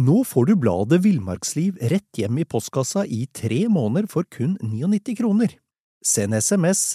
Nå får du bladet Villmarksliv rett hjem i postkassa i 3 måneder for kun 99 kroner. Send SMS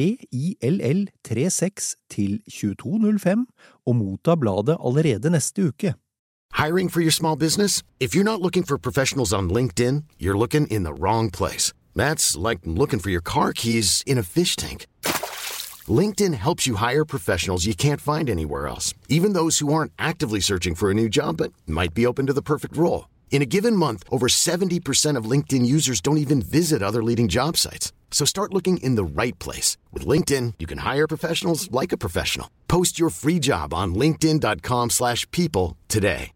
VILL36 til 2205 og motta bladet allerede neste uke. Hiring for your small business? If you're not looking for professionals on LinkedIn, you're looking in the wrong place. That's like looking for your car keys in a fish tank. LinkedIn helps you hire professionals you can't find anywhere else, even those who aren't actively searching for a new job but might be open to the perfect role. In a given month, over 70% of LinkedIn users don't even visit other leading job sites. So start looking in the right place. With LinkedIn, you can hire professionals like a professional. Post your free job on linkedin.com/people today.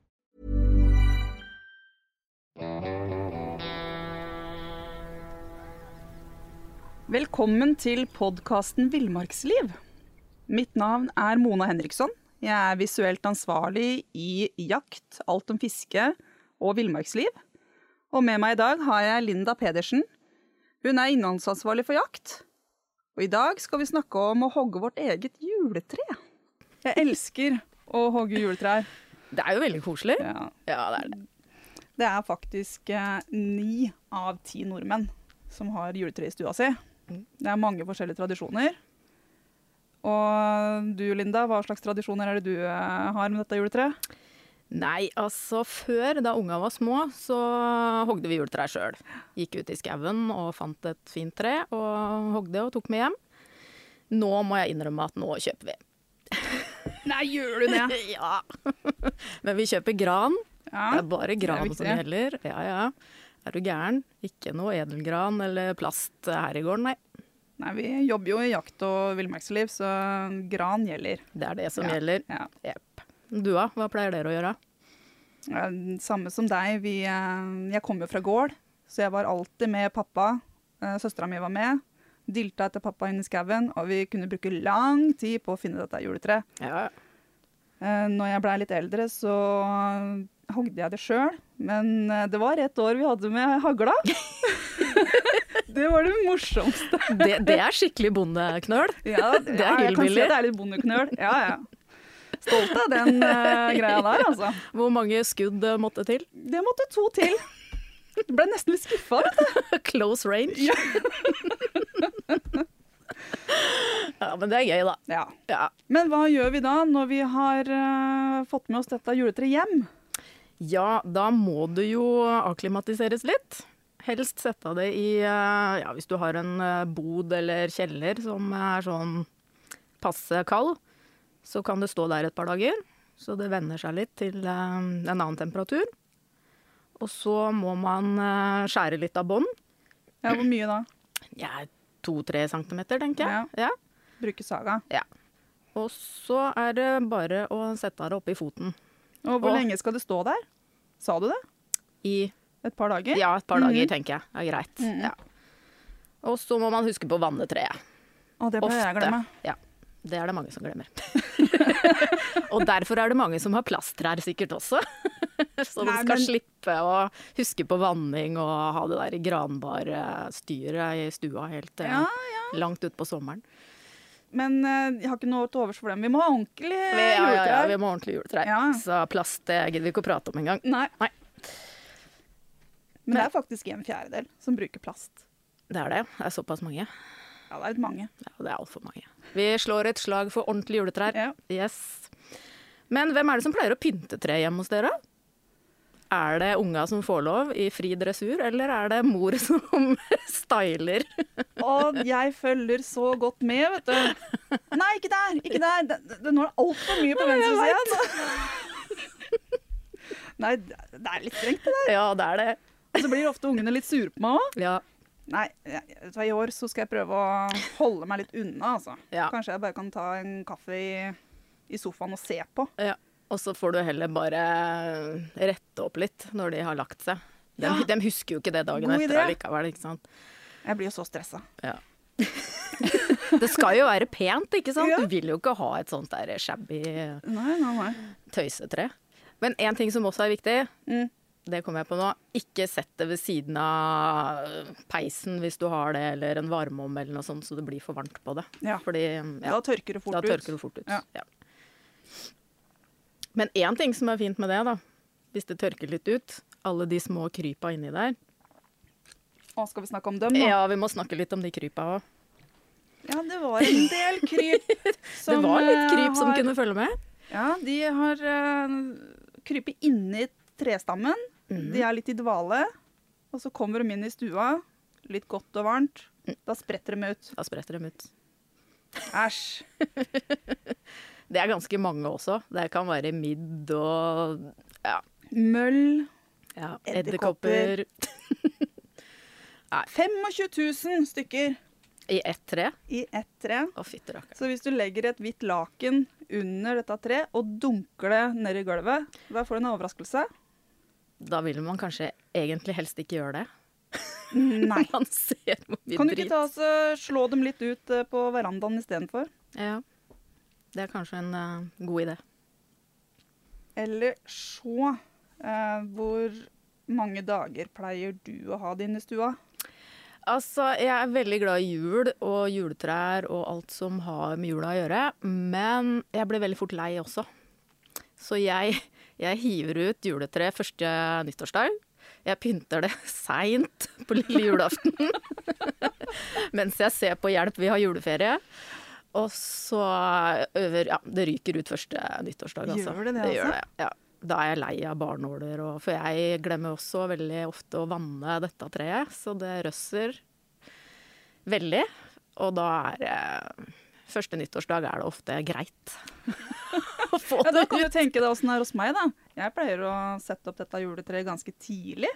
Velkommen til podcasten Villmarksliv. Mitt navn er Mona Henriksson. Jeg er visuelt ansvarlig i jakt, alt om fiske og villmarksliv. Og med meg i dag har jeg Linda Pedersen. Hun er innholdsansvarlig for jakt. Og i dag skal vi snakke om å hogge vårt eget juletre. Jeg elsker å hogge juletrær. Det er jo veldig koselig. Ja, det er det. Det er faktisk 9 av 10 nordmenn som har juletre i stua si. Det er mange forskjellige tradisjoner. Og du, Linda, hva slags tradisjoner er det du har med dette juletreet? Nei, altså før, da unga var små, så hogde vi juletre selv. Gikk ut i skauen og fant et fint tre, og hogde og tok med hjem. Nå må jeg innrømme at nå kjøper vi. Nei, gjør du det? Ja. Men vi kjøper gran. Ja, Det er bare gran som gjelder. Ja. Er du gæren? Ikke noe edelgran eller plast her i gården, nei. Nei, vi jobber jo i jakt og villmarksliv, så gran gjelder. Det er det som gjelder. Ja. Jepp. Du da, hva pleier dere å gjøre? Ja, samme som deg, jeg kom jo fra gård, så jeg var alltid med pappa. Søstera mi var med, dilta etter pappa inn i skauen, og vi kunne bruke lang tid på å finne dette juletre. Ja. Når jeg ble litt eldre, så hogde jeg det selv, men det var et år vi hadde med hagla. Det var det morsomste. Det er skikkelig bondeknøl. Ja, det er jeg kan si hillbilly. at det er litt bondeknøl. Ja. Stolt av den greia der, altså. Hvor mange skudd måtte til? Det måtte 2 til. Jeg ble nesten litt skuffet, vet du. Close range. Ja. Ja, men det er gøy da. Ja. Men hva gjør vi da når vi har fått med oss dette juletre hjem? Ja, da må du jo akklimatiseres litt. Helst sette det i, hvis du har en bod eller kjeller som er sånn passe kald, så kan det stå der et par dager, så det vender seg litt til en annen temperatur. Og så må man skjære litt av bånd. Ja, hvor mye da? Ja, 2-3 centimeter, tenker jeg. Ja. Bruke saga. Ja. Og så er det bare å sette det opp i foten. Og hvor lenge skal det stå der? Sa du det? I et par dager? Ja, et par dager, tenker jeg. Det er greit. Ja. Og så må man huske på å vanne treet. Og det pleier jeg å glemme. Ja, det er det mange som glemmer. Og derfor er det mange som har plasttrær sikkert også. Så de skal slippe å huske på vanning og ha det der granbarstyret i stua helt langt ut på sommeren. Men jeg har ikke noe til overs for dem. Vi må ha ordentlig juletrær. Ja, vi må ha ordentlig juletrær. Ja. Så plast det gidder vi ikke å prate om engang. Nei. Men det er faktisk 1/4 som bruker plast. Det er det. Det er såpass mange. Ja, det er litt mange. Ja, det er alt for mange. Vi slår et slag for ordentlig juletrær. Ja. Yes. Men hvem er det som pleier å pynte tre hjemme hos dere? Er det unga som får lov i fri dressur, eller er det mor som styler? Og jeg følger så godt med, vet du. Nei, ikke der, ikke der. Det når alt for mye på venstre siden. Nei, det er litt strengt det der. Ja, det er det. Og så blir ofte ungene litt sur på meg også. Ja. Nei, i år så skal jeg prøve å holde meg litt unna, altså. Ja. Kanskje jeg bare kan ta en kaffe i sofaen og se på. Ja. Og så får du heller bare rette opp litt når de har lagt seg. De husker jo ikke det dagen etter likevel, ikke sant? Jeg blir jo så stresset. Ja. Det skal jo være pent, ikke sant? Ja. Du vil jo ikke ha et sånt der shabby tøysetre. Men en ting som også er viktig, det kommer jeg på nå, ikke sett det ved siden av peisen hvis du har det, eller en varmeovn eller noe sånt, så det blir for varmt på det. Ja. Fordi, da tørker det fort ut. Ja. Men en ting som er fint med det da, hvis det tørker litt ut. Alle de små krypa inni der. Og skal vi snakke om dem da? Ja, vi må snakke litt om de krypa også. Ja, det var en del kryp. Det var litt kryp som kunne følge med. Ja, de har krypet inni trestammen. De er litt i dvale. Og så kommer de inn i stua, litt godt og varmt. Da spretter de ut. Æsj. Det er ganske mange også. Det kan være midd og Møll. Ja, edderkopper. 25 000 stykker. I ett tre? I ett tre. Å, fytte rakker. Så hvis du legger et hvitt laken under dette treet og dunker det ned i gulvet, da får du en overraskelse. Da vil man kanskje egentlig helst ikke gjøre det. Nei. Man ser hvor mye Kan du ikke slå dem litt ut på verandaen i stedet for? Ja, det er kanskje en god idé. Eller så, hvor mange dager pleier du å ha det inne i stua? Altså, jeg er veldig glad i jul og juletrær og alt som har med jula å gjøre, men jeg blir veldig fort lei også. Så jeg hiver ut juletre første nyttårsdag. Jeg pynter det sent på lille julaften, mens jeg ser på Hjelp, vi har juleferie. Og så det ryker ut første nyttårsdag. Altså. Gjør det Det gjør det, ja. Da er jeg lei av barnåler, for jeg glemmer også veldig ofte å vanne dette treet, så det røsser veldig. Og da første nyttårsdag er det ofte greit å få det ut. Da kan du tenke deg hvordan det er hos meg, da. Jeg pleier å sette opp dette juletreet ganske tidlig.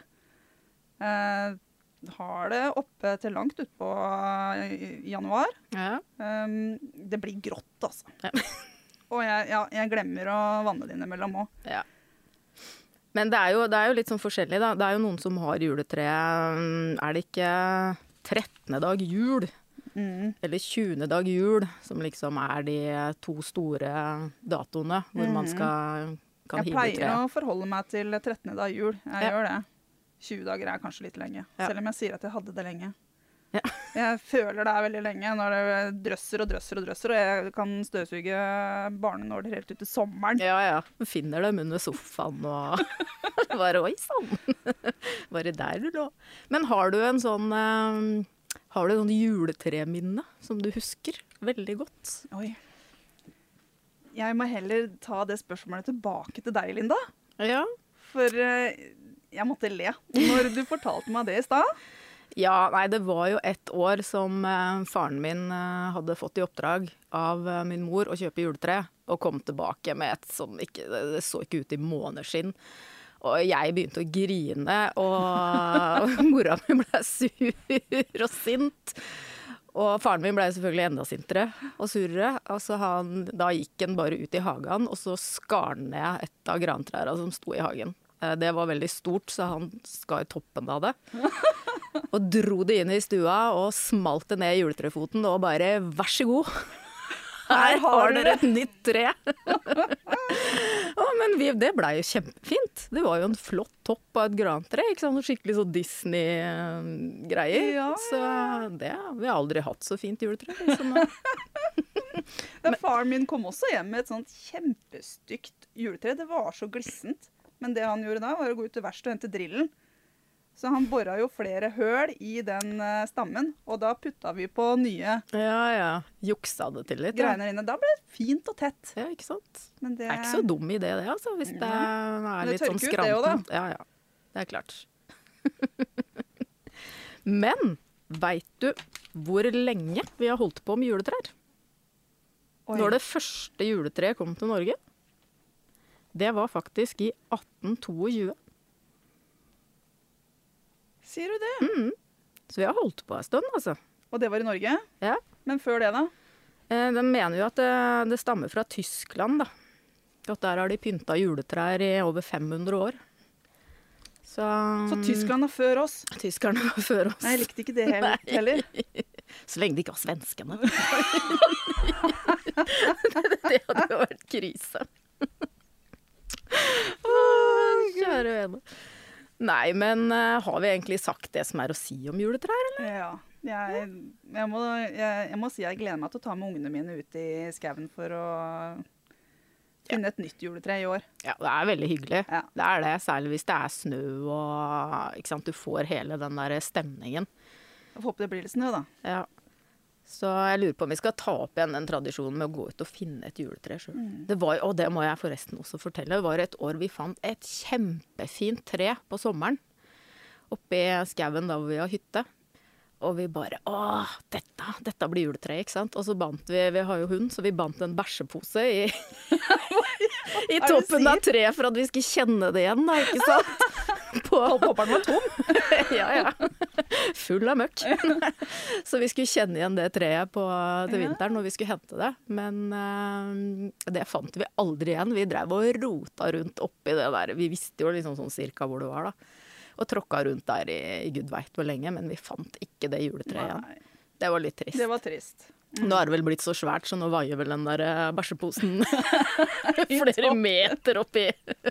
Har det oppe til langt ut på januar. Ja. Det blir grått, altså. Ja. Og jeg glemmer å vanne det innimellom også. Ja. Men det er jo litt sånn forskjellig, da. Det er jo noen som har juletre. Er det ikke 13. dag jul? Eller 20. dag jul, som liksom er de 2 store datoene hvor man kan hive tre. Jeg pleier å forholde meg til 13. dag jul. Jeg gjør det. 20 dager er kanskje litt lenge, selv om jeg sier at jeg hadde det lenge. Ja. Jeg føler det er veldig lenge når det drøsser og drøsser og drøsser, og jeg kan støvsuge barnenåler helt ut til sommeren. Ja. Finner dem under sofaen og bare oi sann. Bare der du lå. Men har du en sånn juletreminne som du husker veldig godt? Oi. Jeg må heller ta det spørsmålet tilbake til deg, Linda. Ja. For jeg måtte le når du fortalte meg det i stad. Ja, nei, det var jo et år som faren min hadde fått i oppdrag av min mor å kjøpe juletre, og kom tilbake med et som det så ikke ut i måneskinn. Og jeg begynte å grine, og mora mi ble sur og sint. Og faren min ble selvfølgelig enda sintere og surere. Altså da gikk han bare ut i hagen, og så skar han ned et av grantrærne som sto i hagen. Det var veldig stort, så han skar toppen av det. Og dro det inn i stua og smalt det ned i juletrefoten og bare, vær så god. Her har dere et nytt tre. Men det ble jo kjempefint. Det var jo en flott topp av et grantre, ikke sant? Skikkelig så Disney-greier. Ja. Så vi har aldri hatt så fint juletre. Liksom. Faren min kom også hjem med et sånt kjempestygt juletre. Det var så glissent. Men det han gjorde da, var å gå ut til verkstedet og hente drillen. Så han borret jo flere høl i den stammen, og da putta vi på nye juksa det til litt. Greiene inne. Da ble det fint og tett. Ja, ikke sant? Men det er ikke så dum idé det, altså, hvis det er litt sånn skranten. Det også, da. Ja, det er klart. Men vet du hvor lenge vi har holdt på med juletrær? Når det første juletreet kom til Norge? Det var faktisk i 1822. Sier du det? Så vi har holdt på en stund, altså. Og det var i Norge? Ja. Men før det da? De mener jo at det stammer fra Tyskland, da. At der har de pynta juletrær i over 500 år. Så Tyskland er før oss? Tyskerne var før oss. Nei, jeg likte ikke det heller. Så lenge det ikke var svenskene. Det hadde jo vært krise. Kjære vene. Nei, men har vi egentlig sagt det som er å si om juletrær, eller? Ja. Jeg må si jeg gleder meg til å ta med ungene mine ut i skauen for å finne et nytt juletre I år. Ja, det veldig hyggelig. Ja. Det det, særlig hvis det snø og ikke sant, du får hele den der stemningen. Jeg får håpe det blir litt snø da. Ja. Så jeg lurer på om vi skal ta opp igjen den tradisjonen med å gå ut og finne et juletre selv. Det var, og det må jeg forresten også fortelle, det var et år vi fant et kjempefint tre på sommeren oppe I skauen da hvor vi har hytte. Og vi bare, dette blir juletre, ikke sant? Og så bandt vi har jo hund, så vi bandt en bæsjepose I toppen av treet for at vi skulle kjenne det igjen, da, ikke sant? Hopperen var tom. Ja. Full av møkk. Så vi skulle kjenne igjen det treet til vinteren når vi skulle hente det. Men det fant vi aldri igjen. Vi drev og rota rundt oppi det der. Vi visste jo liksom sånn cirka hvor det var da. Og tråkka rundt der I Gud vet hvor lenge, men vi fant ikke det juletreet igjen. Det var litt trist. Det var trist. Nå det vel blitt så svært, så nå veier vel den der bæsjeposen flere meter oppi.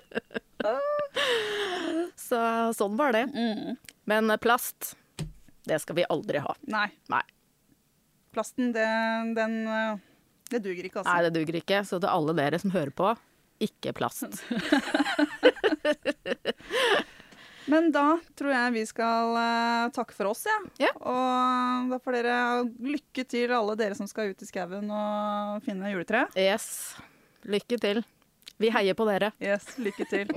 Så sånn var det. Men plast, det skal vi aldri ha. Nei. Plasten, det duger ikke, altså. Nei, det duger ikke. Så til alle dere som hører på, ikke plast. Men da tror jeg vi skal takke for oss, Ja. Og da får dere lykke til alle dere som skal ut I skauen og finne juletre. Yes, lykke til. Vi heier på dere. Yes, lykke til.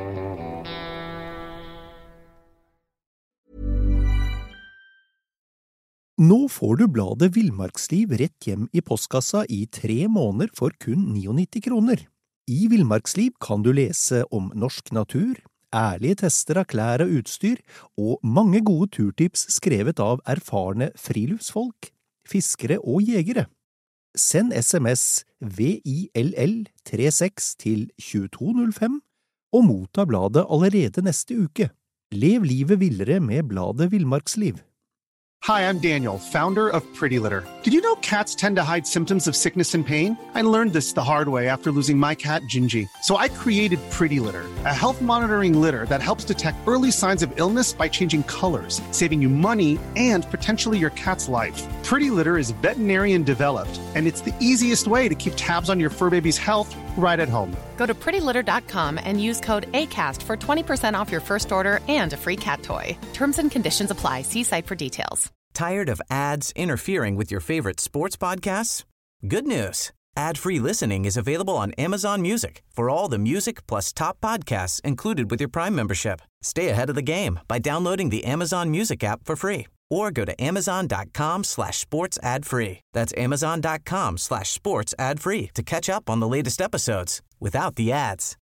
Nå får du bladet Villmarksliv rett hjem I postkassa I 3 måneder for kun 99 kroner. I Villmarksliv kan du lese om norsk natur, ærlige tester av klær og utstyr, og mange gode turtips skrevet av erfarne friluftsfolk, fiskere og jegere. Send SMS VILL36 til 2205 og motta bladet allerede neste uke. Lev livet villere med bladet Villmarksliv. Hi, I'm Daniel, founder of Pretty Litter. Did you know cats tend to hide symptoms of sickness and pain? I learned this the hard way after losing my cat, Gingy. So I created Pretty Litter, a health monitoring litter that helps detect early signs of illness by changing colors, saving you money and potentially your cat's life. Pretty Litter is veterinarian developed, and it's the easiest way to keep tabs on your fur baby's health right at home. Go to prettylitter.com and use code ACAST for 20% off your first order and a free cat toy. Terms and conditions apply. See site for details. Tired of ads interfering with your favorite sports podcasts? Good news. Ad-free listening is available on Amazon Music for all the music plus top podcasts included with your Prime membership. Stay ahead of the game by downloading the Amazon Music app for free or go to amazon.com/sports ad-free. That's amazon.com/sports ad-free to catch up on the latest episodes without the ads.